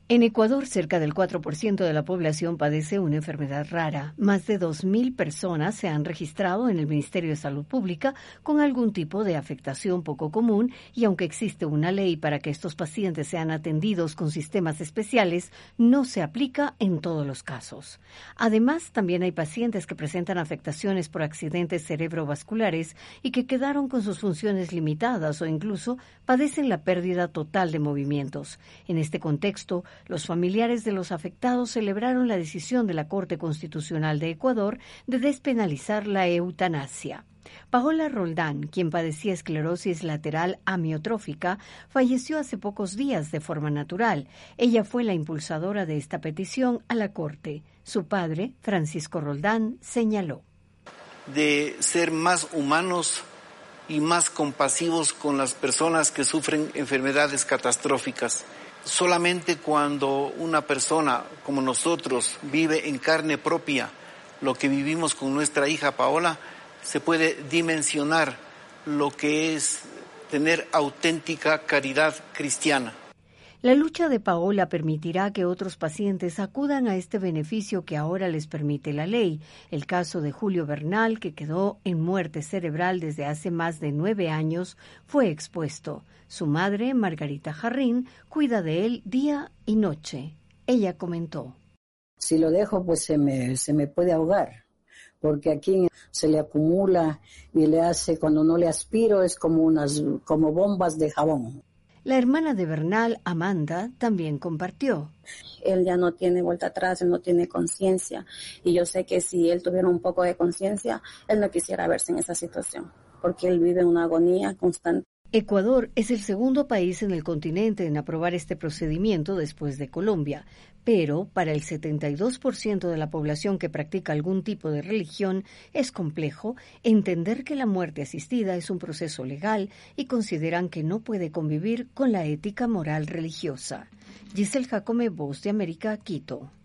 En Ecuador, cerca del 4% de la población padece una enfermedad rara. Más de 2.000 personas se han registrado en el Ministerio de Salud Pública con algún tipo de afectación poco común y aunque existe una ley para que estos pacientes sean atendidos con sistemas especiales, no se aplica en todos los casos. Además, también hay pacientes que presentan afectaciones por accidentes cerebrovasculares y que quedaron con sus funciones limitadas o incluso padecen la pérdida total de movimientos. En este contexto, los familiares de los afectados celebraron la decisión de la Corte Constitucional de Ecuador de despenalizar la eutanasia. Paola Roldán, quien padecía esclerosis lateral amiotrófica, falleció hace pocos días de forma natural. Ella fue la impulsadora de esta petición a la Corte. Su padre, Francisco Roldán, señaló: de ser más humanos y más compasivos con las personas que sufren enfermedades catastróficas. Solamente cuando una persona como nosotros vive en carne propia lo que vivimos con nuestra hija Paola, se puede dimensionar lo que es tener auténtica caridad cristiana. La lucha de Paola permitirá que otros pacientes acudan a este beneficio que ahora les permite la ley. El caso de Julio Bernal, que quedó en muerte cerebral desde hace más de 9 años, fue expuesto. Su madre, Margarita Jarrín, cuida de él día y noche. Ella comentó: si lo dejo, pues se me puede ahogar, porque aquí se le acumula y le hace, cuando no le aspiro, es como bombas de jabón. La hermana de Bernal, Amanda, también compartió: él ya no tiene vuelta atrás, él no tiene conciencia, y yo sé que si él tuviera un poco de conciencia, él no quisiera verse en esa situación, porque él vive en una agonía constante. Ecuador es el segundo país en el continente en aprobar este procedimiento después de Colombia, pero para el 72% de la población que practica algún tipo de religión es complejo entender que la muerte asistida es un proceso legal y consideran que no puede convivir con la ética moral religiosa. Giselle Jacome, Voz de América, Quito.